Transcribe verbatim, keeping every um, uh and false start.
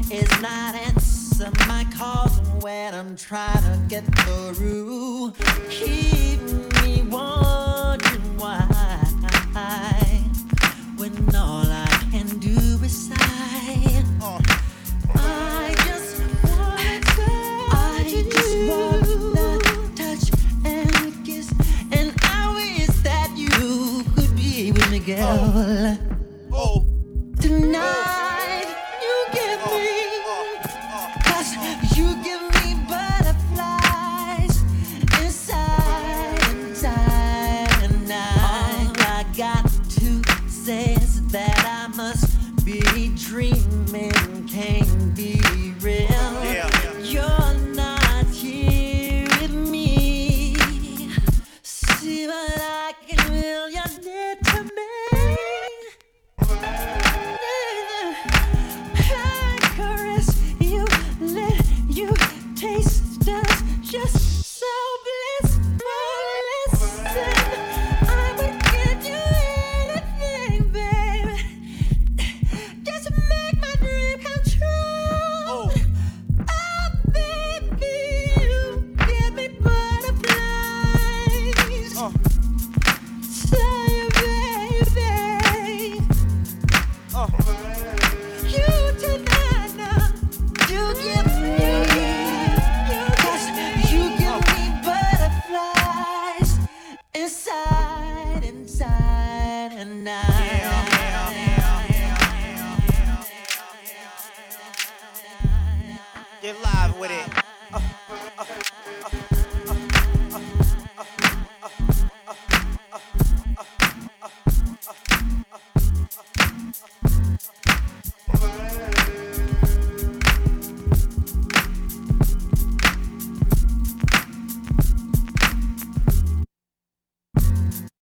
is not answer my calls when I'm trying to get through. Keep me wondering why, when all I can do is sigh. Uh. I just wanna touch I you. just wanna touch and kiss, and I wish that you could be with me, girl. Oh. Oh. Tonight you give me, cause you give me butterflies inside, inside, and I, all I got to say is that I must be dreaming, can't be real. Yeah. You're not here with me. See what I can will you did to me. I caress you, let you taste us just so blissful. Listen, I would give you anything, baby, just to make my dream come true. Oh. Oh, baby, you give me butterflies. Uh. Say, baby. Uh.